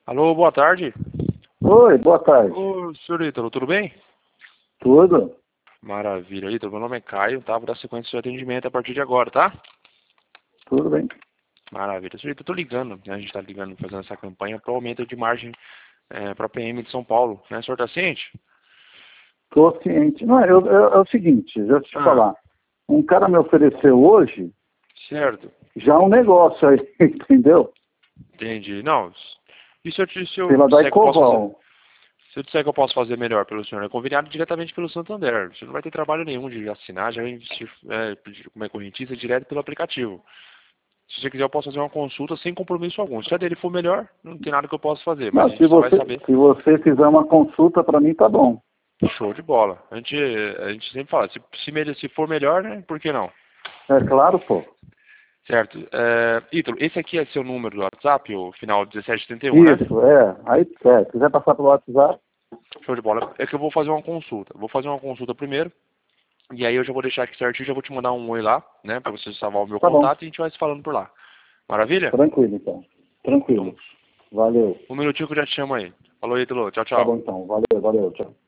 Alô, boa tarde. Oi, boa tarde. Ô, senhor Ítalo, tudo bem? Tudo? Maravilha, Ítalo. Meu nome é Caio, tá? Vou dar sequência do seu atendimento a partir de agora, tá? Tudo bem. Maravilha. Senhor Ítalo, eu tô ligando, né? A gente tá ligando, fazendo essa campanha para o aumento de margem para PM de São Paulo, né? O senhor tá ciente? Estou ciente. Não, é o seguinte, deixa eu te Ah, falar. Um cara me ofereceu hoje certo. já um negócio aí, entendeu? Entendi. Não, e se eu Pela disser que eu posso fazer... Daicoval. Se eu disser que eu posso fazer melhor pelo senhor, é conveniado diretamente pelo Santander. Você não vai ter trabalho nenhum de assinar, já vai investir como é correntista direto pelo aplicativo. Se você quiser, eu posso fazer uma consulta sem compromisso algum. Se a dele for melhor, não tem nada que eu possa fazer, mas a Não, gente só vai saber. se você fizer uma consulta para mim, tá bom. Show de bola. A gente sempre fala, se for melhor, né? Por que não? É claro, pô. Certo. Ítalo, esse aqui é seu número do WhatsApp, o final 1771, né? Isso, é. Aí, se quiser passar pelo WhatsApp, Show de bola. É que eu vou fazer uma consulta. Vou fazer uma consulta primeiro, e aí eu já vou deixar aqui certinho, já vou te mandar um oi lá, né? Pra você salvar o meu tá bom. contato e a gente vai se falando por lá. Maravilha? Tranquilo, então. Então, Tranquilo. Valeu. um minutinho que eu já te chamo aí. Falou, Ítalo. Tchau, Tá bom, tchau. então. Valeu, valeu. Tchau.